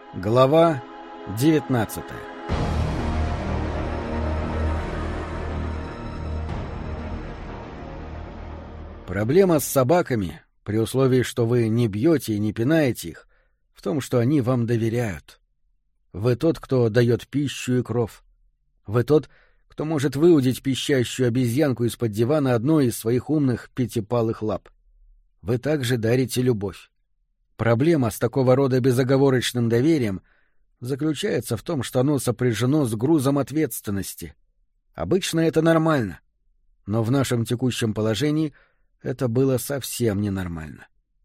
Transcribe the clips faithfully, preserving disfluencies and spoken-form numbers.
Глава девятнадцатая. Проблема с собаками, при условии, что вы не бьете и не пинаете их, в том, что они вам доверяют. Вы тот, кто дает пищу и кров. Вы тот, кто может выудить пищащую обезьянку из-под дивана одной из своих умных пятипалых лап. Вы также дарите любовь. Проблема с такого рода безоговорочным доверием заключается в том, что оно сопряжено с грузом ответственности. Обычно это нормально, но в нашем текущем положении это было совсем ненормально.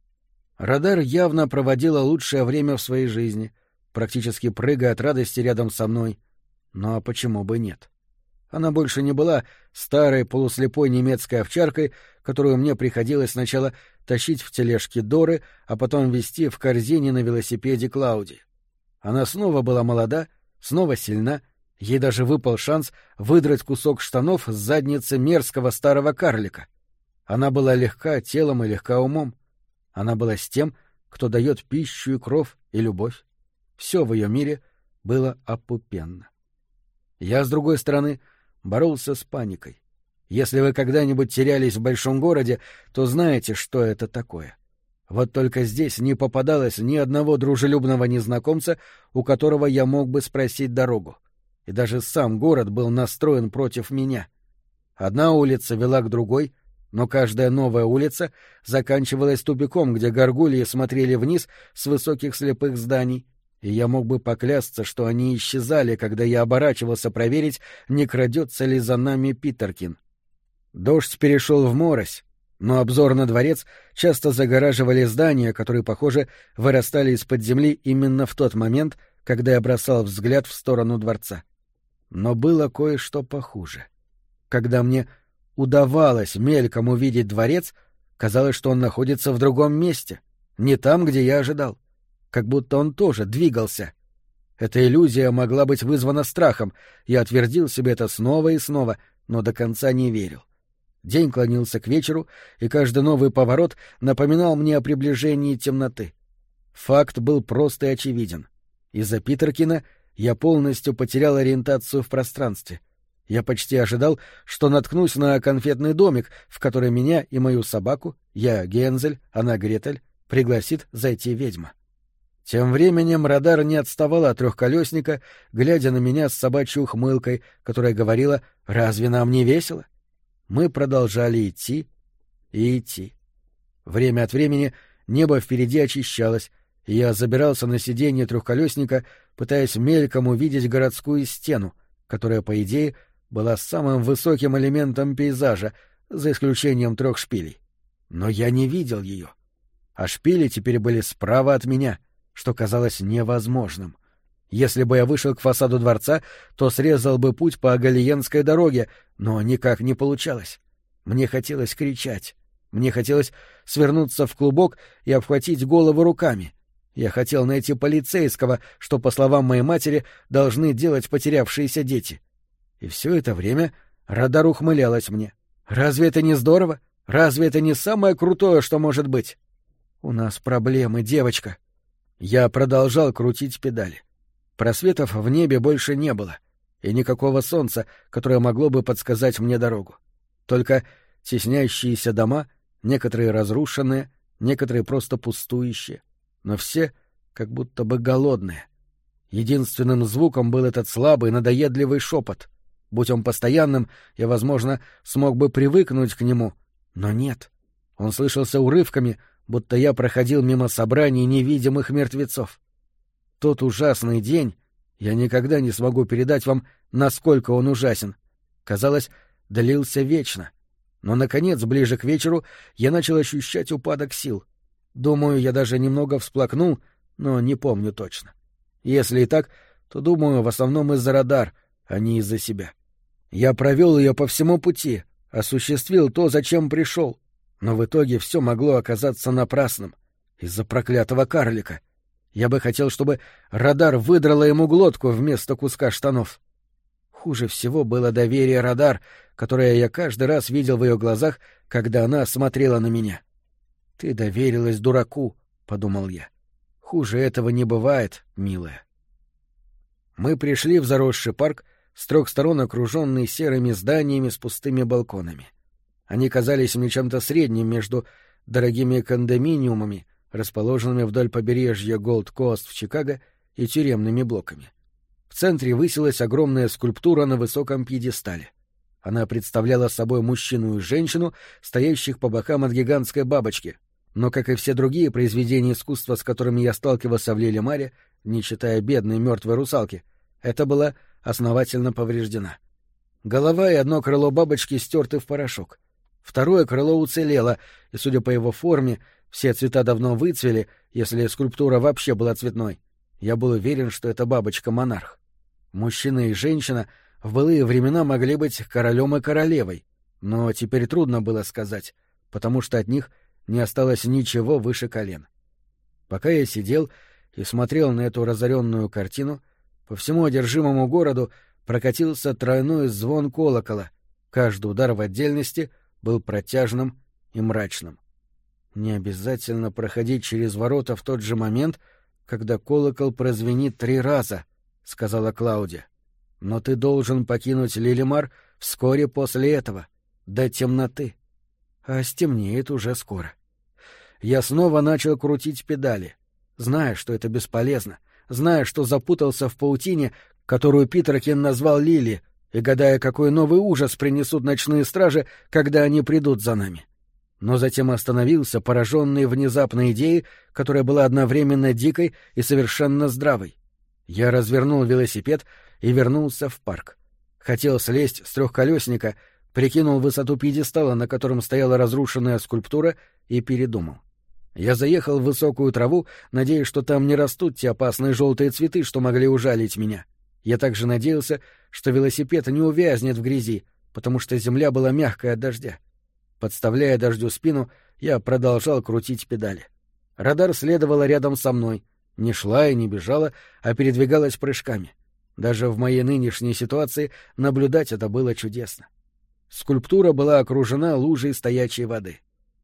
Радар явно проводила лучшее время в своей жизни, практически прыгая от радости рядом со мной. Ну а почему бы нет? Она больше не была старой полуслепой немецкой овчаркой, которую мне приходилось сначала тащить в тележке Доры, а потом везти в корзине на велосипеде Клауди. Она снова была молода, снова сильна, ей даже выпал шанс выдрать кусок штанов с задницы мерзкого старого карлика. Она была легка телом и легка умом. Она была с тем, кто дает пищу и кров и любовь. Все в ее мире было опупенно. Я, с другой стороны, боролся с паникой. Если вы когда-нибудь терялись в большом городе, то знаете, что это такое. Вот только здесь не попадалось ни одного дружелюбного незнакомца, у которого я мог бы спросить дорогу. И даже сам город был настроен против меня. Одна улица вела к другой, но каждая новая улица заканчивалась тупиком, где горгульи смотрели вниз с высоких слепых зданий, и я мог бы поклясться, что они исчезали, когда я оборачивался проверить, не крадется ли за нами Питеркин. Дождь перешел в морось, но обзор на дворец часто загораживали здания, которые, похоже, вырастали из-под земли именно в тот момент, когда я бросал взгляд в сторону дворца. Но было кое-что похуже. Когда мне удавалось мельком увидеть дворец, казалось, что он находится в другом месте, не там, где я ожидал. Как будто он тоже двигался. Эта иллюзия могла быть вызвана страхом. Я твердил себе это снова и снова, но до конца не верил. День клонился к вечеру, и каждый новый поворот напоминал мне о приближении темноты. Факт был прост и очевиден. Из-за Питеркина я полностью потерял ориентацию в пространстве. Я почти ожидал, что наткнусь на конфетный домик, в который меня и мою собаку, я Гензель, она Гретель, пригласит зайти ведьма. Тем временем Радар не отставала от трехколесника, глядя на меня с собачьей ухмылкой, которая говорила: «Разве нам не весело?» Мы продолжали идти и идти. Время от времени небо впереди очищалось, и я забирался на сиденье трехколесника, пытаясь мельком увидеть городскую стену, которая, по идее, была самым высоким элементом пейзажа, за исключением трех шпилей. Но я не видел ее. А шпили теперь были справа от меня, что казалось невозможным. Если бы я вышел к фасаду дворца, то срезал бы путь по Галиенской дороге, но никак не получалось. Мне хотелось кричать. Мне хотелось свернуться в клубок и обхватить голову руками. Я хотел найти полицейского, что, по словам моей матери, должны делать потерявшиеся дети. И все это время Радар ухмылялась мне. «Разве это не здорово? Разве это не самое крутое, что может быть?» «У нас проблемы, девочка». Я продолжал крутить педали. Просветов в небе больше не было, и никакого солнца, которое могло бы подсказать мне дорогу. Только теснящиеся дома, некоторые разрушенные, некоторые просто пустующие, но все как будто бы голодные. Единственным звуком был этот слабый, надоедливый шепот. Будь он постоянным, я, возможно, смог бы привыкнуть к нему, но нет. Он слышался урывками, будто я проходил мимо собраний невидимых мертвецов. Тот ужасный день, я никогда не смогу передать вам, насколько он ужасен. Казалось, длился вечно. Но, наконец, ближе к вечеру я начал ощущать упадок сил. Думаю, я даже немного всплакнул, но не помню точно. Если и так, то, думаю, в основном из-за Радар, а не из-за себя. Я провел ее по всему пути, осуществил то, зачем пришел, но в итоге все могло оказаться напрасным. Из-за проклятого карлика. Я бы хотел, чтобы Радар выдрала ему глотку вместо куска штанов. Хуже всего было доверие Радар, которое я каждый раз видел в ее глазах, когда она смотрела на меня. «Ты доверилась дураку», — подумал я. Хуже этого не бывает, милая. Мы пришли в заросший парк, с трех сторон окруженный серыми зданиями с пустыми балконами. Они казались мне чем-то средним между дорогими кондоминиумами, расположенными вдоль побережья Голд-Кост в Чикаго, и тюремными блоками. В центре высилась огромная скульптура на высоком пьедестале. Она представляла собой мужчину и женщину, стоящих по бокам от гигантской бабочки, но, как и все другие произведения искусства, с которыми я сталкивался в Лилимаре, не считая бедной мертвой русалки, это была основательно повреждена. Голова и одно крыло бабочки стерты в порошок. Второе крыло уцелело, и, судя по его форме, все цвета давно выцвели, если скульптура вообще была цветной. Я был уверен, что это бабочка-монарх. Мужчина и женщина в былые времена могли быть королем и королевой, но теперь трудно было сказать, потому что от них не осталось ничего выше колен. Пока я сидел и смотрел на эту разоренную картину, по всему одержимому городу прокатился тройной звон колокола, каждый удар в отдельности был протяжным и мрачным. Не обязательно проходить через ворота в тот же момент, когда колокол прозвенит три раза, — сказала Клаудия. Но ты должен покинуть Лилимар вскоре после этого, до темноты. А стемнеет уже скоро. Я снова начал крутить педали, зная, что это бесполезно, зная, что запутался в паутине, которую Питеркин назвал Лили, и гадая, какой новый ужас принесут ночные стражи, когда они придут за нами. Но затем остановился, пораженный внезапной идеей, которая была одновременно дикой и совершенно здравой. Я развернул велосипед и вернулся в парк. Хотел слезть с трехколесника, прикинул высоту пьедестала, на котором стояла разрушенная скульптура, и передумал. Я заехал в высокую траву, надеясь, что там не растут те опасные желтые цветы, что могли ужалить меня. Я также надеялся, что велосипед не увязнет в грязи, потому что земля была мягкая от дождя. Подставляя дождю спину, я продолжал крутить педали. Радар следовала рядом со мной, не шла и не бежала, а передвигалась прыжками. Даже в моей нынешней ситуации наблюдать это было чудесно. Скульптура была окружена лужей стоячей воды.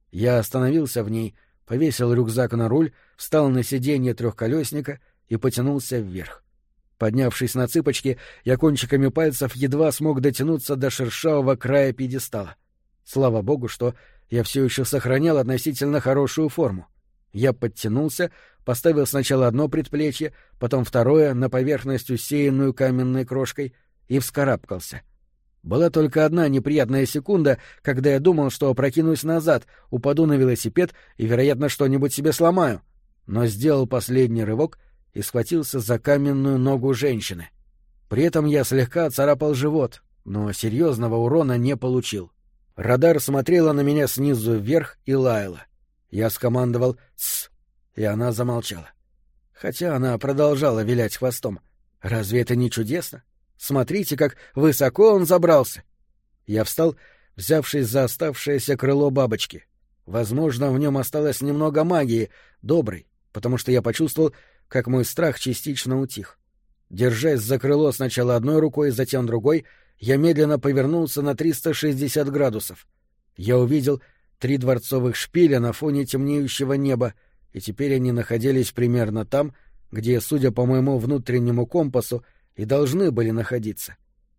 Я остановился в ней, повесил рюкзак на руль, встал на сиденье трехколесника и потянулся вверх. Поднявшись на цыпочки, я кончиками пальцев едва смог дотянуться до шершавого края пьедестала. Слава богу, что я все еще сохранял относительно хорошую форму. Я подтянулся, поставил сначала одно предплечье, потом второе на поверхность, усеянную каменной крошкой, и вскарабкался. Была только одна неприятная секунда, когда я думал, что опрокинусь назад, упаду на велосипед и, вероятно, что-нибудь себе сломаю. Но сделал последний рывок и схватился за каменную ногу женщины. При этом я слегка оцарапал живот, но серьезного урона не получил. Радар смотрела на меня снизу вверх и лаяла. Я скомандовал «Тсс», и она замолчала. Хотя она продолжала вилять хвостом. Разве это не чудесно? Смотрите, как высоко он забрался. Я встал, взявшись за оставшееся крыло бабочки. Возможно, в нем осталось немного магии, доброй, потому что я почувствовал, как мой страх частично утих. Держась за крыло сначала одной рукой, затем другой, я медленно повернулся на триста шестьдесят градусов. Я увидел три дворцовых шпиля на фоне темнеющего неба, и теперь они находились примерно там, где, судя по моему внутреннему компасу, и должны были находиться.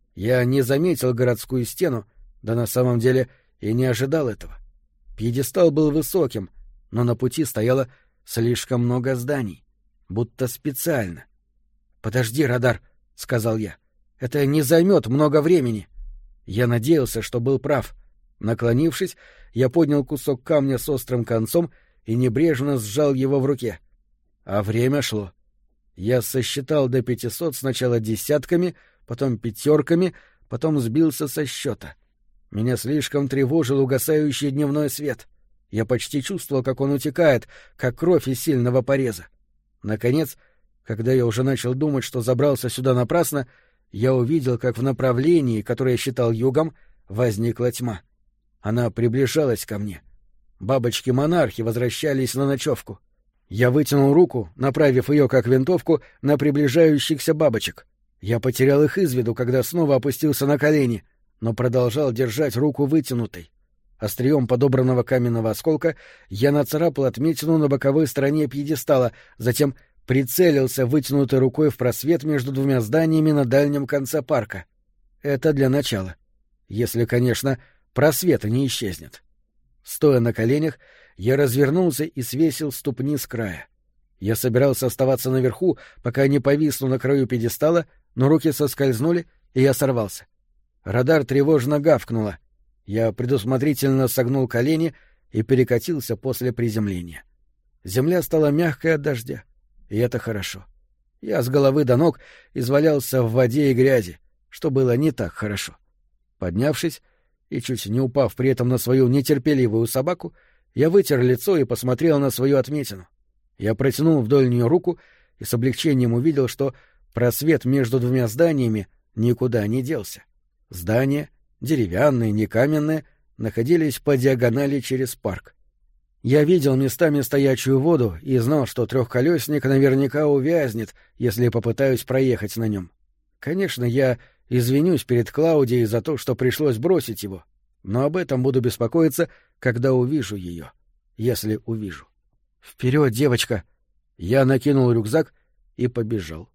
Я не заметил городскую стену, да на самом деле и не ожидал этого. Пьедестал был высоким, но на пути стояло слишком много зданий, будто специально. «Подожди, радар», — сказал я, — «это не займет много времени». Я надеялся, что был прав. Наклонившись, я поднял кусок камня с острым концом и небрежно сжал его в руке. А время шло. Я сосчитал до пятисот сначала десятками, потом пятерками, потом сбился со счета. Меня слишком тревожил угасающий дневной свет. Я почти чувствовал, как он утекает, как кровь из сильного пореза. Наконец, когда я уже начал думать, что забрался сюда напрасно, я увидел, как в направлении, которое я считал югом, возникла тьма. Она приближалась ко мне. Бабочки-монархи возвращались на ночевку. Я вытянул руку, направив ее как винтовку на приближающихся бабочек. Я потерял их из виду, когда снова опустился на колени, но продолжал держать руку вытянутой. Острием подобранного каменного осколка я нацарапал отметину на боковой стороне пьедестала, затем прицелился вытянутой рукой в просвет между двумя зданиями на дальнем конце парка. Это для начала. Если, конечно, просвет не исчезнет. Стоя на коленях, я развернулся и свесил ступни с края. Я собирался оставаться наверху, пока не повисну на краю пьедестала, но руки соскользнули, и я сорвался. Радар тревожно гавкнуло. Я предусмотрительно согнул колени и перекатился после приземления. Земля стала мягкой от дождя, и это хорошо. Я с головы до ног извалялся в воде и грязи, что было не так хорошо. Поднявшись и чуть не упав при этом на свою нетерпеливую собаку, я вытер лицо и посмотрел на свою отметину. Я протянул вдоль нее руку и с облегчением увидел, что просвет между двумя зданиями никуда не делся. Здания, деревянные, не каменные, находились по диагонали через парк. Я видел местами стоячую воду и знал, что трехколесник наверняка увязнет, если попытаюсь проехать на нем. Конечно, я извинюсь перед Клаудией за то, что пришлось бросить его, но об этом буду беспокоиться, когда увижу ее, если увижу. «Вперед, девочка!» Я накинул рюкзак и побежал.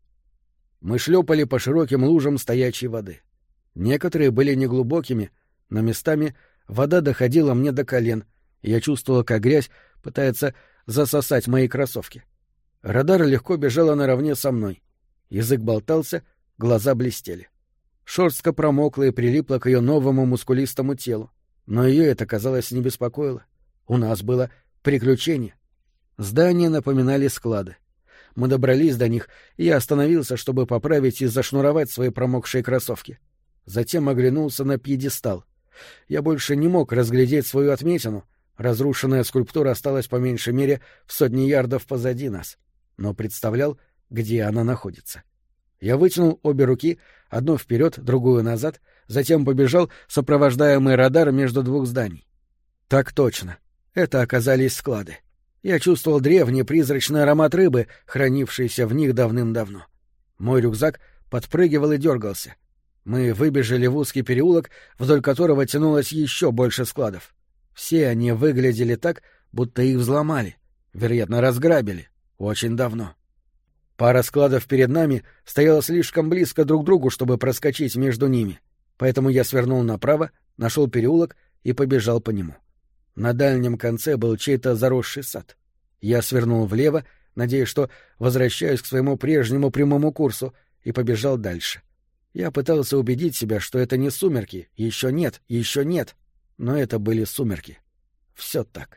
Мы шлепали по широким лужам стоячей воды. Некоторые были неглубокими, но местами вода доходила мне до колен, и я чувствовал, как грязь пытается засосать мои кроссовки. Радар легко бежала наравне со мной. Язык болтался, глаза блестели. Шерстка промокла и прилипла к ее новому мускулистому телу, но ее это, казалось, не беспокоило. У нас было приключение. Здания напоминали склады. Мы добрались до них, и я остановился, чтобы поправить и зашнуровать свои промокшие кроссовки. Затем оглянулся на пьедестал. Я больше не мог разглядеть свою отметину. Разрушенная скульптура осталась по меньшей мере в сотне ярдов позади нас, но представлял, где она находится. Я вытянул обе руки, одну вперед, другую назад, затем побежал, сопровождаемый радар между двух зданий. Так точно. Это оказались склады. Я чувствовал древний призрачный аромат рыбы, хранившийся в них давным-давно. Мой рюкзак подпрыгивал и дергался. Мы выбежали в узкий переулок, вдоль которого тянулось еще больше складов. Все они выглядели так, будто их взломали, вероятно, разграбили, очень давно. Пара складов перед нами стояла слишком близко друг к другу, чтобы проскочить между ними, поэтому я свернул направо, нашел переулок и побежал по нему. На дальнем конце был чей-то заросший сад. Я свернул влево, надеясь, что возвращаюсь к своему прежнему прямому курсу, и побежал дальше. Я пытался убедить себя, что это не сумерки, еще нет, еще нет, но это были сумерки. Все так.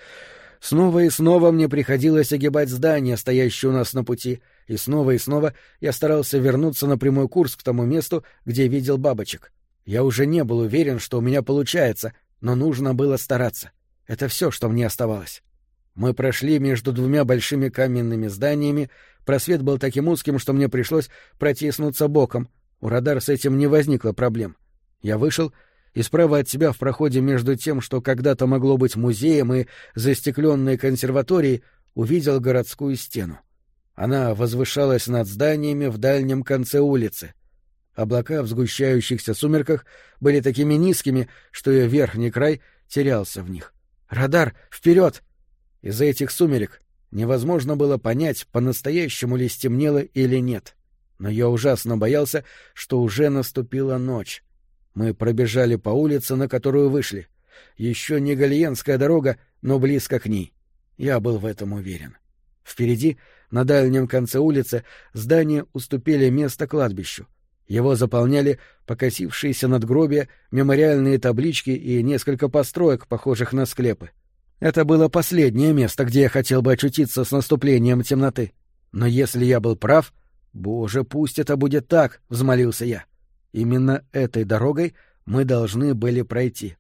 Снова и снова мне приходилось огибать здания, стоящие у нас на пути, и снова и снова я старался вернуться на прямой курс к тому месту, где видел бабочек. Я уже не был уверен, что у меня получается, но нужно было стараться. Это все, что мне оставалось. Мы прошли между двумя большими каменными зданиями, просвет был таким узким, что мне пришлось протиснуться боком. У радар с этим не возникло проблем. Я вышел, и справа от себя в проходе между тем, что когда-то могло быть музеем, и застекленной консерваторией, увидел городскую стену. Она возвышалась над зданиями в дальнем конце улицы. Облака в сгущающихся сумерках были такими низкими, что ее верхний край терялся в них. «Радар! Вперед!» Из-за этих сумерек невозможно было понять, по-настоящему ли стемнело или нет. Но я ужасно боялся, что уже наступила ночь. Мы пробежали по улице, на которую вышли. Еще не Галиенская дорога, но близко к ней. Я был в этом уверен. Впереди, на дальнем конце улицы, здания уступили место кладбищу. Его заполняли покосившиеся надгробия, мемориальные таблички и несколько построек, похожих на склепы. Это было последнее место, где я хотел бы очутиться с наступлением темноты. Но если я был прав... «Боже, пусть это будет так!» — взмолился я. Именно этой дорогой мы должны были пройти.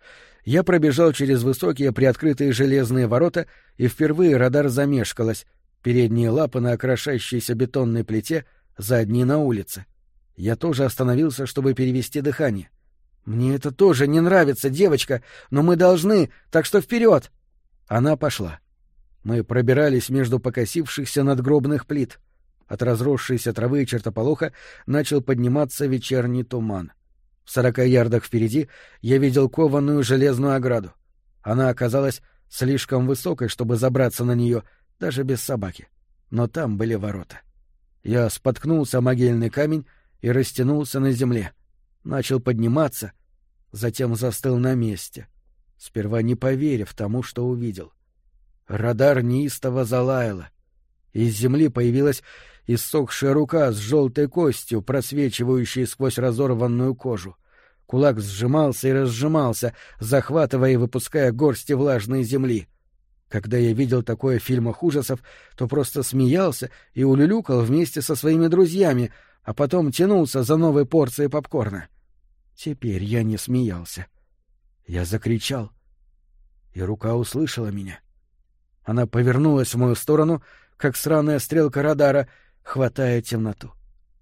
Я пробежал через высокие приоткрытые железные ворота, и впервые радар замешкалась, передние лапы на окрошащейся бетонной плите, задние на улице. Я тоже остановился, чтобы перевести дыхание. «Мне это тоже не нравится, девочка, но мы должны, так что вперед!» Она пошла. Мы пробирались между покосившихся надгробных плит. От разросшейся травы и чертополоха начал подниматься вечерний туман. В сорока ярдах впереди я видел кованую железную ограду. Она оказалась слишком высокой, чтобы забраться на нее, даже без собаки. но там были ворота. Я споткнулся о могильный камень и растянулся на земле. Начал подниматься, затем застыл на месте, сперва не поверив тому, что увидел. Радар неистово залаяла. Из земли появилась иссохшая рука с желтой костью, просвечивающей сквозь разорванную кожу. Кулак сжимался и разжимался, захватывая и выпуская горсти влажной земли. Когда я видел такое в фильмах ужасов, то просто смеялся и улюлюкал вместе со своими друзьями, а потом тянулся за новой порцией попкорна. Теперь я не смеялся. Я закричал, и рука услышала меня. Она повернулась в мою сторону, как сраная стрелка радара, хватая темноту.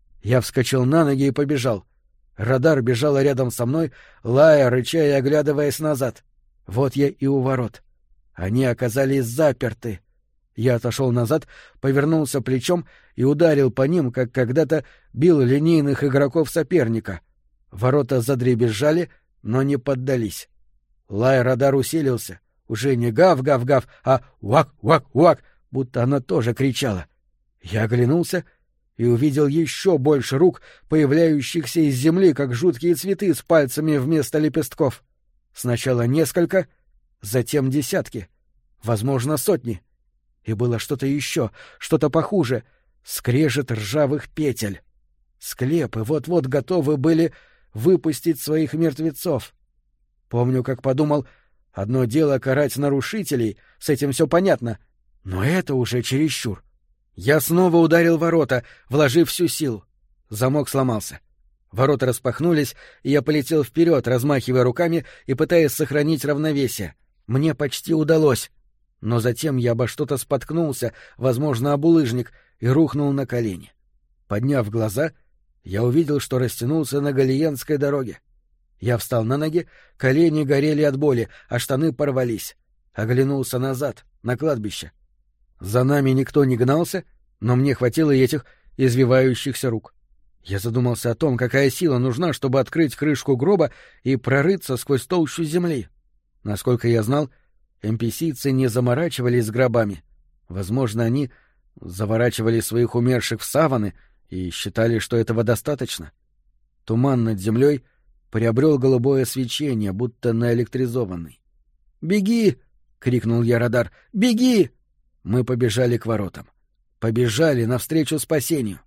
Я вскочил на ноги и побежал. Радар бежала рядом со мной, лая, рыча и оглядываясь назад. Вот я и у ворот. Они оказались заперты. Я отошел назад, повернулся плечом и ударил по ним, как когда-то бил линейных игроков соперника. Ворота задребезжали, но не поддались. Лай радар усилился. Уже не гав-гав-гав, а уак-уак-уак, будто она тоже кричала. Я оглянулся и увидел еще больше рук, появляющихся из земли, как жуткие цветы с пальцами вместо лепестков. Сначала несколько, затем десятки, возможно, сотни. И было что-то еще, что-то похуже — скрежет ржавых петель. Склепы вот-вот готовы были выпустить своих мертвецов. Помню, как подумал, одно дело карать нарушителей, с этим все понятно, но это уже чересчур. Я снова ударил ворота, вложив всю силу. Замок сломался. Ворота распахнулись, и я полетел вперед, размахивая руками и пытаясь сохранить равновесие. Мне почти удалось. Но затем я обо что-то споткнулся, возможно, об булыжник, и рухнул на колени. Подняв глаза, я увидел, что растянулся на Галиенской дороге. Я встал на ноги, колени горели от боли, а штаны порвались. Оглянулся назад, на кладбище. За нами никто не гнался, но мне хватило и этих извивающихся рук. Я задумался о том, какая сила нужна, чтобы открыть крышку гроба и прорыться сквозь толщу земли. Насколько я знал, эн пи си-цы не заморачивались с гробами. Возможно, они заворачивали своих умерших в саваны и считали, что этого достаточно. Туман над землей приобрел голубое свечение, будто наэлектризованный. «Беги!» — крикнул я радар. «Беги!» Мы побежали к воротам. Побежали навстречу спасению.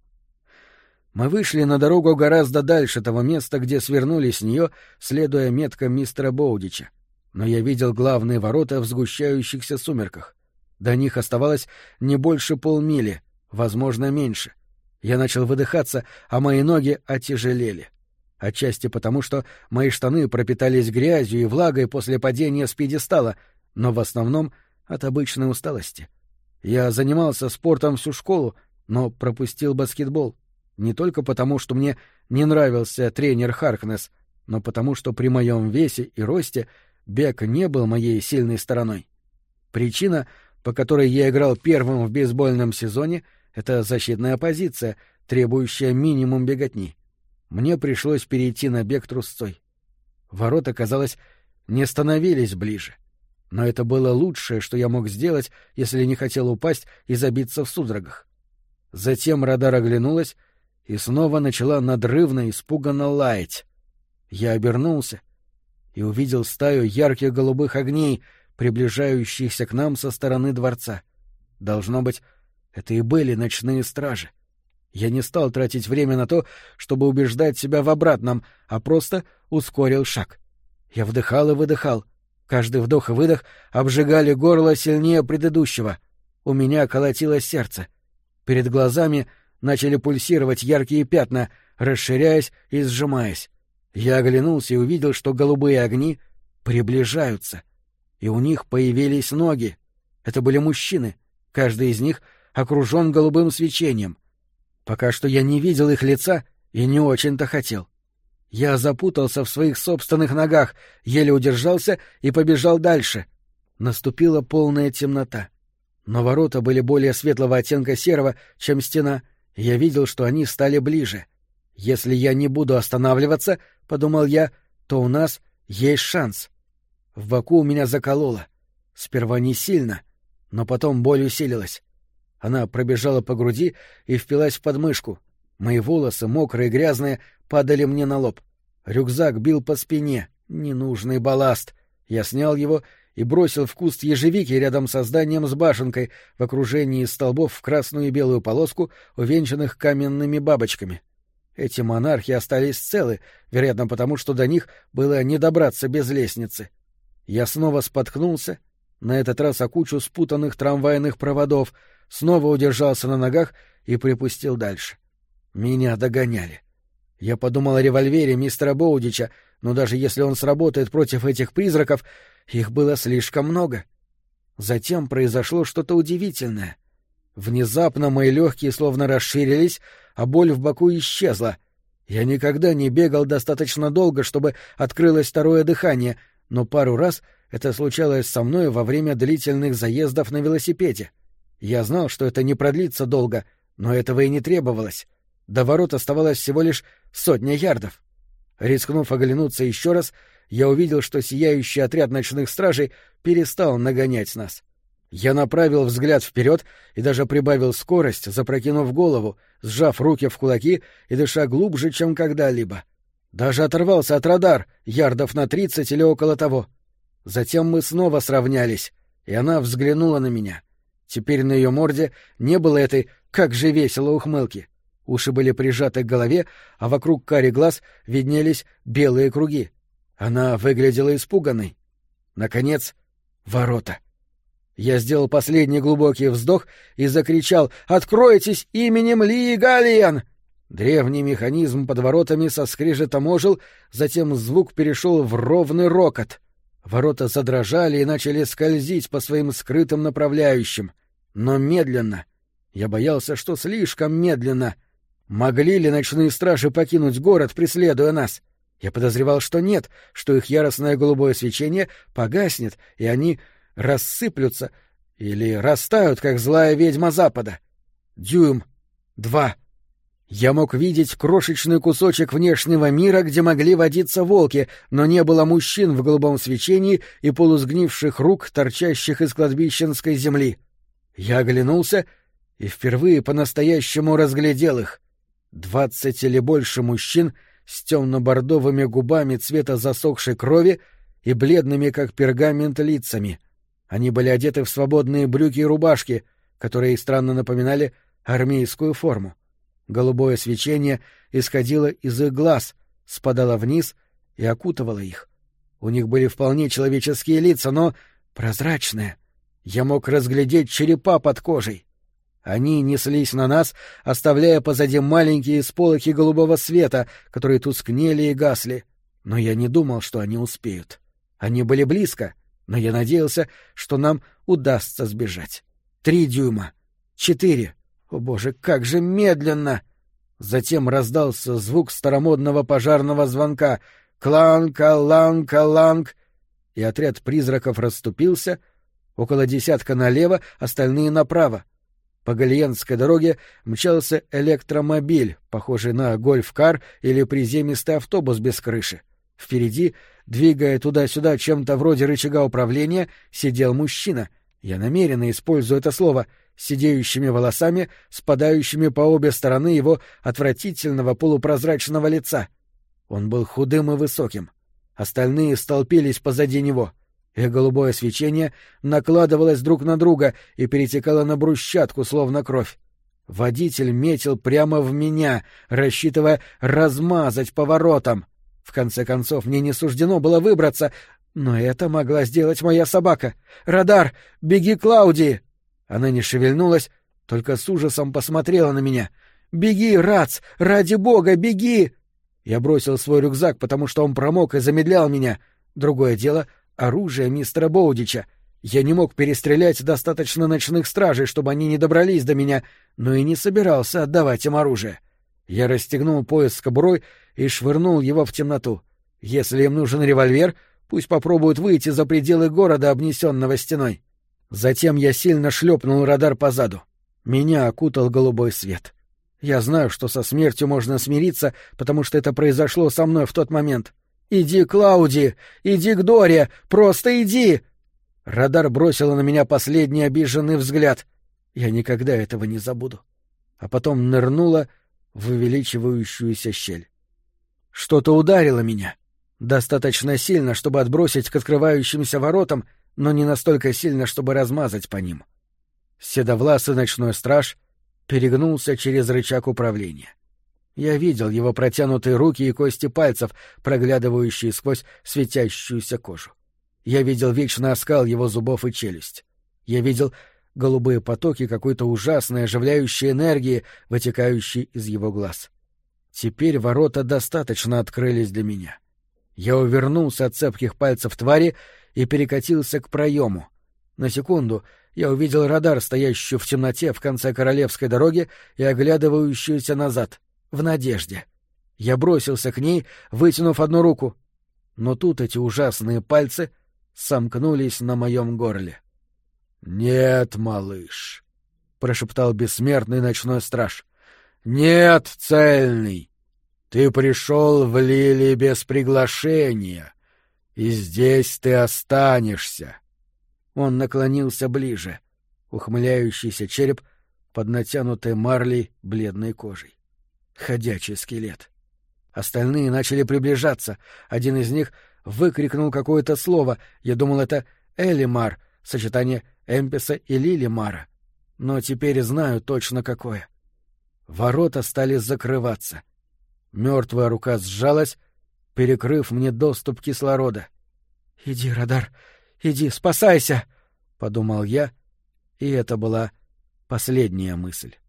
Мы вышли на дорогу гораздо дальше того места, где свернули с нее, следуя меткам мистера Боудича. Но я видел главные ворота в сгущающихся сумерках. До них оставалось не больше полмили, возможно, меньше. Я начал выдыхаться, а мои ноги отяжелели. Отчасти потому, что мои штаны пропитались грязью и влагой после падения с пьедестала, но в основном от обычной усталости. Я занимался спортом всю школу, но пропустил баскетбол. Не только потому, что мне не нравился тренер Харкнесс, но потому, что при моем весе и росте бег не был моей сильной стороной. Причина, по которой я играл первым в бейсбольном сезоне, — это защитная позиция, требующая минимум беготни. Мне пришлось перейти на бег трусцой. Ворота, казалось, не становились ближе. Но это было лучшее, что я мог сделать, если не хотел упасть и забиться в судорогах. Затем радар оглянулась и снова начала надрывно, испуганно лаять. Я обернулся и увидел стаю ярких голубых огней, приближающихся к нам со стороны дворца. Должно быть, это и были ночные стражи. Я не стал тратить время на то, чтобы убеждать себя в обратном, а просто ускорил шаг. Я вдыхал и выдыхал. Каждый вдох и выдох обжигали горло сильнее предыдущего. У меня колотилось сердце. Перед глазами начали пульсировать яркие пятна, расширяясь и сжимаясь. Я оглянулся и увидел, что голубые огни приближаются. И у них появились ноги. Это были мужчины. Каждый из них окружен голубым свечением. Пока что я не видел их лица и не очень-то хотел. Я запутался в своих собственных ногах, еле удержался и побежал дальше. Наступила полная темнота. Но ворота были более светлого оттенка серого, чем стена, и я видел, что они стали ближе. «Если я не буду останавливаться, — подумал я, — то у нас есть шанс». В боку у меня закололо. Сперва не сильно, но потом боль усилилась. Она пробежала по груди и впилась в подмышку. Мои волосы, мокрые и грязные, падали мне на лоб. Рюкзак бил по спине. Ненужный балласт. Я снял его и бросил в куст ежевики рядом со зданием с башенкой в окружении столбов в красную и белую полоску, увенчанных каменными бабочками. Эти монархи остались целы, вероятно, потому что до них было не добраться без лестницы. Я снова споткнулся, на этот раз о кучу спутанных трамвайных проводов, снова удержался на ногах и припустил дальше. Меня догоняли. Я подумал о револьвере мистера Боудича, но даже если он сработает против этих призраков, их было слишком много. Затем произошло что-то удивительное. Внезапно мои легкие словно расширились, а боль в боку исчезла. Я никогда не бегал достаточно долго, чтобы открылось второе дыхание, но пару раз это случалось со мной во время длительных заездов на велосипеде. Я знал, что это не продлится долго, но этого и не требовалось. До ворот оставалось всего лишь сотня ярдов. Рискнув оглянуться еще раз, я увидел, что сияющий отряд ночных стражей перестал нагонять нас. Я направил взгляд вперед и даже прибавил скорость, запрокинув голову, сжав руки в кулаки и дыша глубже, чем когда-либо. Даже оторвался от радар, ярдов на тридцать или около того. Затем мы снова сравнялись, и она взглянула на меня. Теперь на ее морде не было этой «как же весело» ухмылки. Уши были прижаты к голове, а вокруг кари глаз виднелись белые круги. Она выглядела испуганной. Наконец, ворота. Я сделал последний глубокий вздох и закричал «Откройтесь именем Лии Галлиен!» Древний механизм под воротами со скрежетом ожил, затем звук перешел в ровный рокот. Ворота задрожали и начали скользить по своим скрытым направляющим. Но медленно. Я боялся, что слишком медленно. Могли ли ночные стражи покинуть город, преследуя нас? Я подозревал, что нет, что их яростное голубое свечение погаснет, и они рассыплются или растают, как злая ведьма Запада. Дюйм. Два. Я мог видеть крошечный кусочек внешнего мира, где могли водиться волки, но не было мужчин в голубом свечении и полусгнивших рук, торчащих из кладбищенской земли. Я оглянулся и впервые по-настоящему разглядел их. Двадцать или больше мужчин с темно-бордовыми губами цвета засохшей крови и бледными, как пергамент, лицами. Они были одеты в свободные брюки и рубашки, которые странно напоминали армейскую форму. Голубое свечение исходило из их глаз, спадало вниз и окутывало их. У них были вполне человеческие лица, но прозрачные. Я мог разглядеть черепа под кожей. Они неслись на нас, оставляя позади маленькие сполохи голубого света, которые тускнели и гасли. Но я не думал, что они успеют. Они были близко, но я надеялся, что нам удастся сбежать. Три дюйма. Четыре. О, боже, как же медленно! Затем раздался звук старомодного пожарного звонка. Кланг-каланг-каланг. И отряд призраков расступился. Около десятка налево, остальные направо. По Галлиенской дороге мчался электромобиль, похожий на гольф-кар или приземистый автобус без крыши. Впереди, двигая туда-сюда чем-то вроде рычага управления, сидел мужчина. Я намеренно использую это слово, с сидеющими волосами, спадающими по обе стороны его отвратительного полупрозрачного лица. Он был худым и высоким. Остальные столпились позади него. Их голубое свечение накладывалось друг на друга и перетекало на брусчатку, словно кровь. Водитель метил прямо в меня, рассчитывая размазать поворотом. В конце концов, мне не суждено было выбраться, но это могла сделать моя собака. «Радар! Беги, Клаудии!» Она не шевельнулась, только с ужасом посмотрела на меня. «Беги, Рац! Ради бога, беги!» Я бросил свой рюкзак, потому что он промок и замедлял меня. Другое дело — оружие мистера Боудича. Я не мог перестрелять достаточно ночных стражей, чтобы они не добрались до меня, но и не собирался отдавать им оружие. Я расстегнул пояс с кобурой и швырнул его в темноту. Если им нужен револьвер, пусть попробуют выйти за пределы города, обнесенного стеной. Затем я сильно шлепнул радар по заду. Меня окутал голубой свет. Я знаю, что со смертью можно смириться, потому что это произошло со мной в тот момент. «Иди, Клауди! Иди к Доре! Просто иди!» Радар бросила на меня последний обиженный взгляд. Я никогда этого не забуду. А потом нырнула в увеличивающуюся щель. Что-то ударило меня. Достаточно сильно, чтобы отбросить к открывающимся воротам, но не настолько сильно, чтобы размазать по ним. Седовласый ночной страж перегнулся через рычаг управления. Я видел его протянутые руки и кости пальцев, проглядывающие сквозь светящуюся кожу. Я видел вечный оскал его зубов и челюсть. Я видел голубые потоки какой-то ужасной оживляющей энергии, вытекающей из его глаз. Теперь ворота достаточно открылись для меня. Я увернулся от цепких пальцев твари и перекатился к проему. На секунду я увидел радар, стоящий в темноте в конце Королевской дороги и оглядывающуюся назад, в надежде. Я бросился к ней, вытянув одну руку. Но тут эти ужасные пальцы сомкнулись на моем горле. «Нет, малыш», — прошептал бессмертный ночной страж. «Нет, цельный. Ты пришел в Лили без приглашения, и здесь ты останешься». Он наклонился ближе, ухмыляющийся череп под натянутой марлей бледной кожей. Ходячий скелет. Остальные начали приближаться. Один из них выкрикнул какое-то слово. Я думал, это Элимар, сочетание Эмписа и Лилимара. Но теперь знаю точно какое. Ворота стали закрываться. Мертвая рука сжалась, перекрыв мне доступ кислорода. — Иди, радар, иди, спасайся! — подумал я, и это была последняя мысль.